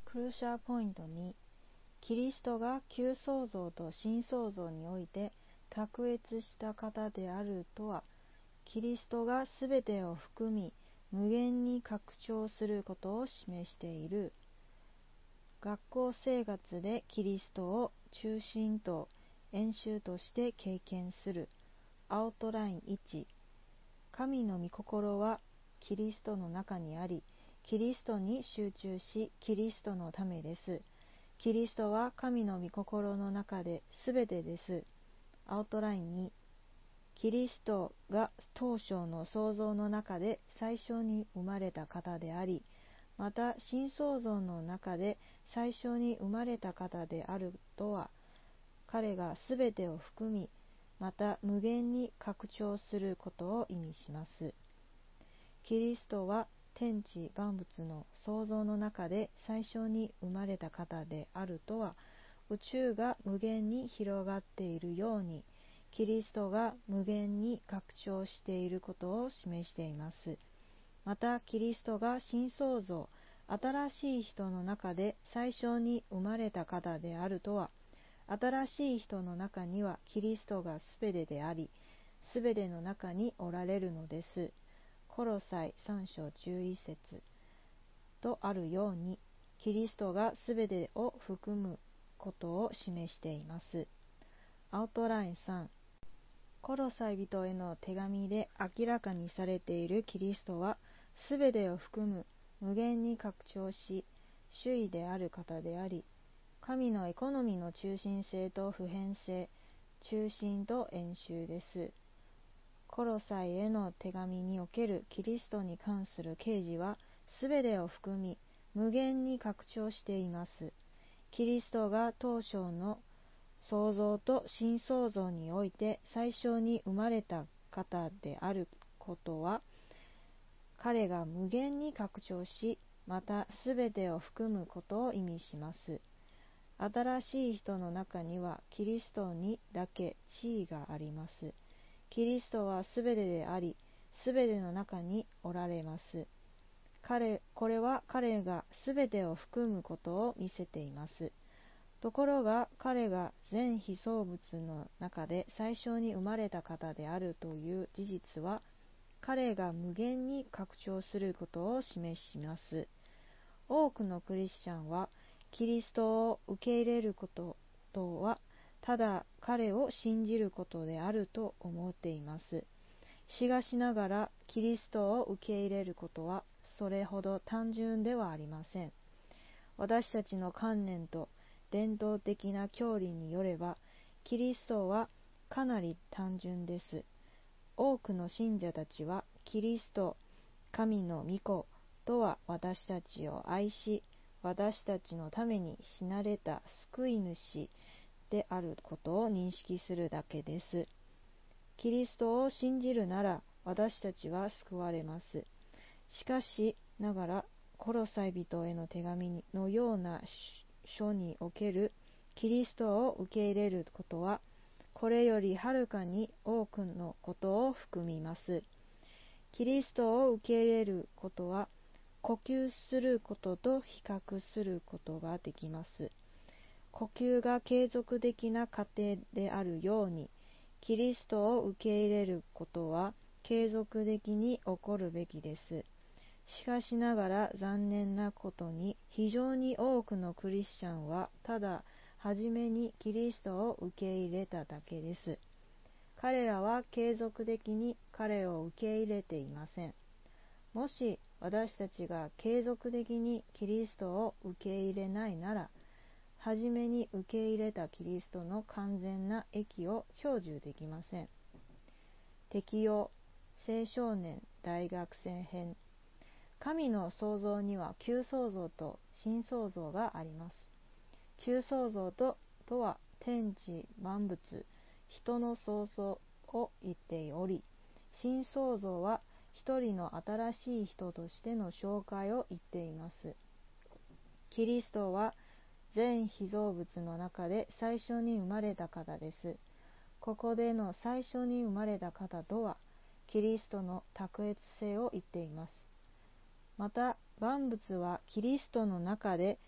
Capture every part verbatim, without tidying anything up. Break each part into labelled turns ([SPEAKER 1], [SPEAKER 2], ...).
[SPEAKER 1] クルシャーポイントに、キリストが旧創造と新創造において卓越した方であるとは、キリストがすべてを含み無限に拡張することを示している。学校生活でキリストを中心と演習として経験する。アウトラインいち、神の御心はキリストの中にあり、キリストに集中し、キリストのためです。キリストは神の御心の中で全てです。アウトラインに、キリストが当初の創造の中で最初に生まれた方であり、また新創造の中で最初に生まれた方であるとは、彼が全てを含み、また無限に拡張することを意味します。キリストは天地万物の創造の中で最初に生まれた方であるとは、宇宙が無限に広がっているように、キリストが無限に拡張していることを示しています。また、キリストが新創造、新しい人の中で最初に生まれた方であるとは、新しい人の中にはキリストがすべてであり、すべての中におられるのです。コロサイさん章じゅういち節とあるように、キリストがすべてを含むことを示しています。アウトラインさん、コロサイ人への手紙で明らかにされているキリストは、すべてを含む無限に拡張し、主位である方であり、神のエコノミーの中心性と普遍性、中心と演習です。コロサイへの手紙におけるキリストに関する啓示は、すべてを含み、無限に拡張しています。キリストが当初の創造と新創造において最初に生まれた方であることは、彼が無限に拡張し、またすべてを含むことを意味します。新しい人の中にはキリストにだけ地位があります。キリストはすべてであり、すべての中におられます。彼、これは彼がすべてを含むことを見せています。ところが彼が全被造物の中で最初に生まれた方であるという事実は、彼が無限に拡張することを示します。多くのクリスチャンは、キリストを受け入れることとは、ただ彼を信じることであると思っています。しかしながら、キリストを受け入れることは、それほど単純ではありません。私たちの観念と伝統的な教理によれば、キリストはかなり単純です。多くの信者たちは、キリスト、神の御子とは私たちを愛し、私たちのために死なれた救い主であることを認識するだけです。キリストを信じるなら私たちは救われます。しかしながら、コロサイ人への手紙のような書におけるキリストを受け入れることは、これよりはるかに多くのことを含みます。キリストを受け入れることは、呼吸することと比較することができます。呼吸が継続的な過程であるように、キリストを受け入れることは継続的に起こるべきです。しかしながら残念なことに、非常に多くのクリスチャンはただはじめにキリストを受け入れただけです。彼らは継続的に彼を受け入れていません。もし私たちが継続的にキリストを受け入れないなら、はじめに受け入れたキリストの完全な益を享受できません。適用、青少年大学生編。神の創造には旧創造と新創造があります。旧創造と、とは天地万物、人の創造を言っており、新創造は一人の新しい人としての紹介を言っています。キリストは全被造物の中で最初に生まれた方です。ここでの最初に生まれた方とは、キリストの卓越性を言っています。また、万物はキリストの中で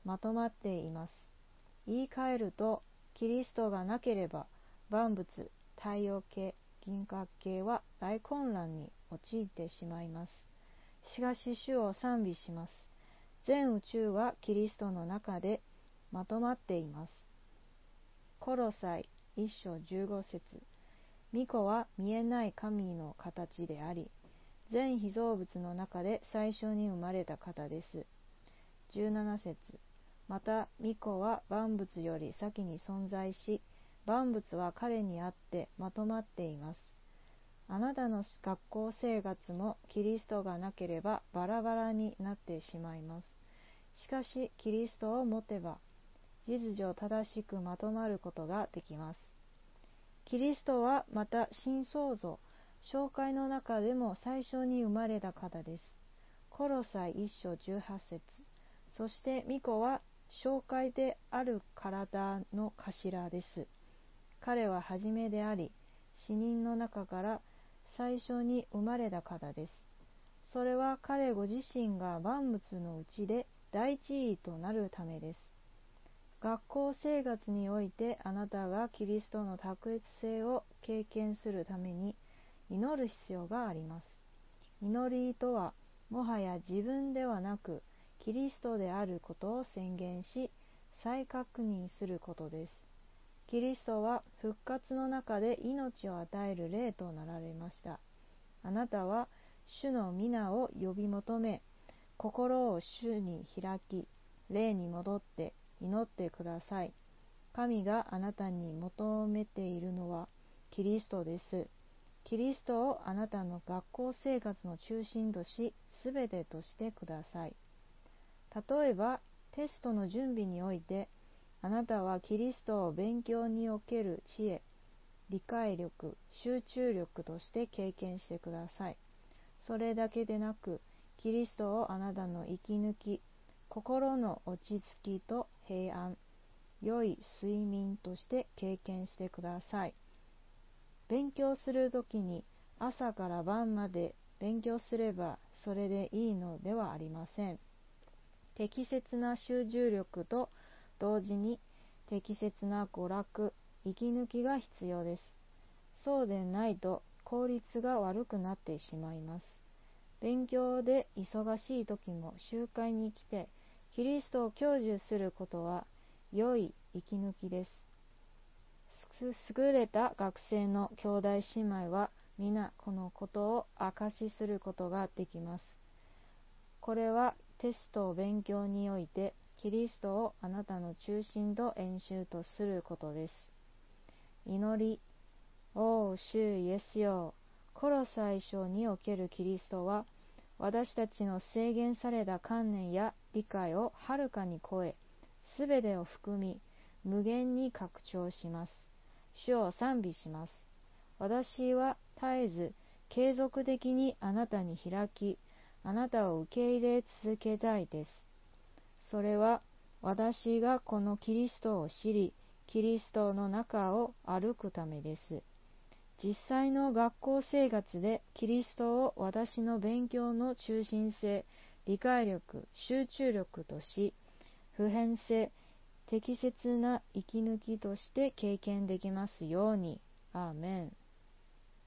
[SPEAKER 1] まとまっています。言い換えると、キリストがなければ万物、太陽系、銀河系は大混乱に陥ってしまいます。しかし主を賛美します。全宇宙はキリストの中でまとまっています。コロサイ一章十五節。御子は見えない神の形であり、全被造物の中で最初に生まれた方です。十七節。また御子は万物より先に存在し、万物は彼にあってまとまっています。あなたの学校生活もキリストがなければバラバラになってしまいます。しかしキリストを持てば実情正しくまとまることができます。キリストはまた新創造、紹介の中でも最初に生まれた方です。コロサイ一章十八節。そして御子は紹介である体の頭です。彼は初めであり、死人の中から最初に生まれた方です。それは彼ご自身が万物のうちで第一位となるためです。学校生活においてあなたがキリストの卓越性を経験するために祈る必要があります。祈りとはもはや自分ではなくキリストであることを宣言し再確認することです。キリストは復活の中で命を与える霊となられました。あなたは主の皆を呼び求め、心を主に開き、霊に戻って祈ってください。神があなたに求めているのはキリストです。キリストをあなたの学校生活の中心とし、すべてとしてください。例えば、テストの準備において、あなたはキリストを勉強における知恵、理解力、集中力として経験してください。それだけでなく、キリストをあなたの息抜き、心の落ち着きと平安、良い睡眠として経験してください。勉強するときに朝から晩まで勉強すればそれでいいのではありません。適切な集中力と同時に適切な娯楽、息抜きが必要です。そうでないと効率が悪くなってしまいます。勉強で忙しい時も集会に来てキリストを享受することは良い息抜きです。優れた学生の兄弟姉妹は皆このことを証しすることができます。これはテストを勉強においてキリストをあなたの中心と演習とすることです。祈り、おう主イエスよ、コロサイ書におけるキリストは私たちの制限された観念や理解をはるかに超え、すべてを含み無限に拡張します。主を賛美します。私は絶えず継続的にあなたに開き、あなたを受け入れ続けたいです。それは私がこのキリストを知り、キリストの中を歩くためです。実際の学校生活でキリストを私の勉強の中心性、理解力、集中力とし、普遍性、適切な息抜きとして経験できますように。アーメン。